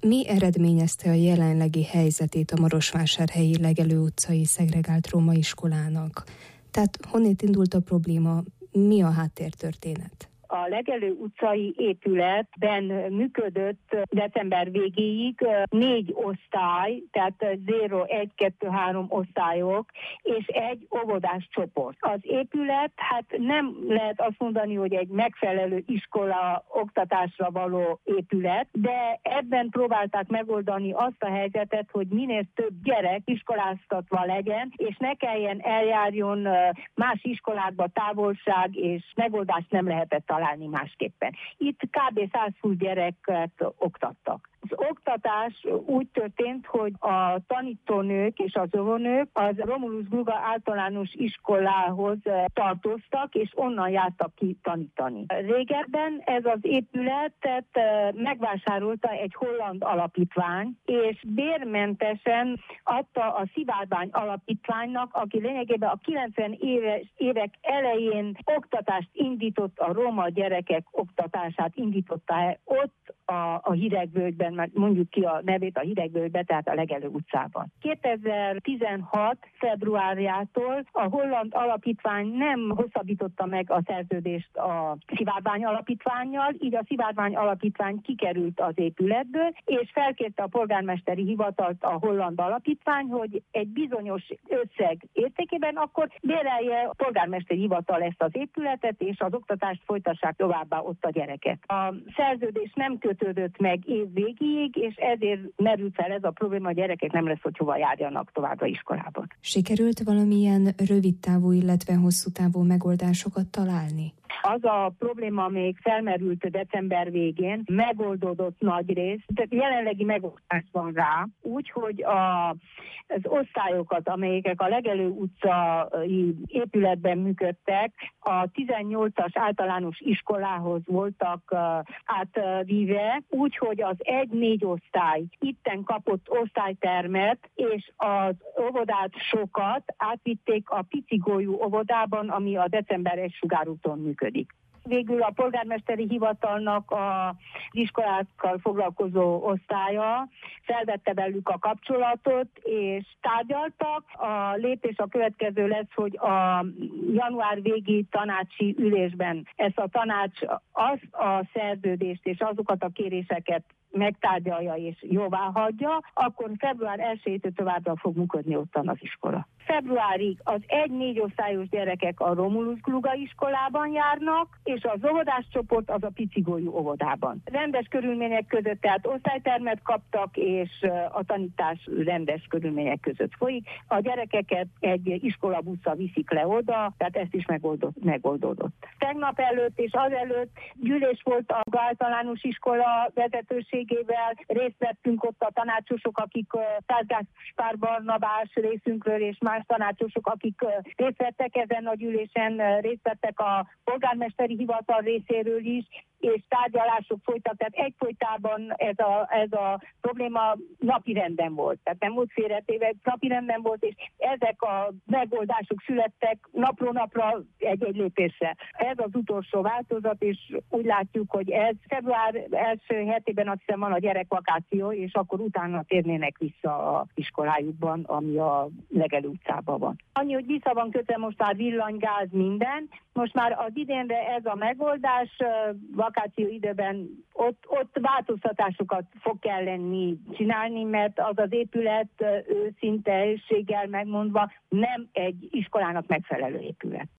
Mi eredményezte a jelenlegi helyzetét a Marosvásárhelyi Legelő utcai szegregált roma iskolának? Tehát honnét indult a probléma, mi a háttértörténet? A Legelő utcai épületben működött december végéig 4 osztály, tehát 0, 1, 2, 3 osztályok, és egy óvodás csoport. Az épület, hát nem lehet azt mondani, hogy egy megfelelő iskola oktatásra való épület, de ebben próbálták megoldani azt a helyzetet, hogy minél több gyerek iskoláztatva legyen, és ne kelljen eljárjon más iskolákba távolság, és megoldást nem lehetett találni másképpen. Itt kb. 120 gyereket oktattak. Az oktatás úgy történt, hogy a tanítónők és az óvónők az Romulus Gruga általános iskolához tartoztak, és onnan jártak ki tanítani. Régebben ez az épületet megvásárolta egy holland alapítvány, és bérmentesen adta a Szivárvány alapítványnak, aki lényegében a 90 évek elején oktatást indított, a roma gyerekek oktatását indította ott a Hidegvölgyben, mondjuk ki a nevét, a Hidegvölgybe, tehát a Legelő utcában. 2016. februárjától a holland alapítvány nem hosszabbította meg a szerződést a Szivárvány alapítvánnyal, így a Szivárvány alapítvány kikerült az épületből, és felkérte a polgármesteri hivatalt a holland alapítvány, hogy egy bizonyos összeg értékében akkor bérelje a polgármesteri hivatal ezt az épületet, és az oktatást folytassák továbbá ott a gyereket. A szerződés nem kötődött meg év végéig, és ezért merült fel ez a probléma, a gyerekek nem lesz, hogy hova járjanak továbbra iskolában. Sikerült valamilyen rövidtávú, illetve hosszú távú megoldásokat találni? Az a probléma még felmerült december végén, megoldódott nagy rész, tehát jelenlegi megoldás van rá, úgyhogy az osztályokat, amelyek a Legelő utcai épületben működtek, a 18-as általános iskolához voltak átvíve, úgyhogy az 1-4 osztály itten kapott osztálytermet, és az óvodát sokat átvitték a Picigolyú óvodában, ami a decemberes Sugárúton működik. Végül a polgármesteri hivatalnak az iskolákkal foglalkozó osztálya felvette velük a kapcsolatot, és tárgyaltak. A lépés a következő lesz, hogy a január végi tanácsi ülésben ezt a tanács azt a szerződést és azokat a kéréseket megtárgyalja és jóvá hagyja, akkor február 1-től továbbra fog működni ottan az iskola. Februárig az 1-4 osztályos gyerekek a Romulus Gruga iskolában járnak, és az óvodás csoport az a Picigolyú óvodában. Rendes körülmények között, tehát osztálytermet kaptak, és a tanítás rendes körülmények között folyik. A gyerekeket egy iskolabusszal viszik le oda, tehát ezt is megoldódott. Tegnap előtt és azelőtt gyűlés volt a általános iskola vezetőségével, részt vettünk ott a tanácsosok, akik Gáspár Barnabás részünkről és más tanácsosok, akik részt vettek ezen a gyűlésen, részt vettek a polgármesteri hivatal részéről is, és tárgyalások folytak, tehát egyfolytában ez a probléma napirenden volt. Tehát nem volt félretéve, napirenden volt, és ezek a megoldások születtek napról napra egy-egy lépésre. Ez az utolsó változat, és úgy látjuk, hogy ez február első hetében azt hiszem van a gyerekvakáció, és akkor utána térnének vissza a iskolájukban, ami a Legelő utcában van. Annyi, hogy vissza van kötve most már villany, gáz, minden. Most már az idénre ez a megoldás, vakáció időben ott változtatásokat fog kelleni csinálni, mert az az épület őszinteséggel megmondva nem egy iskolának megfelelő épület.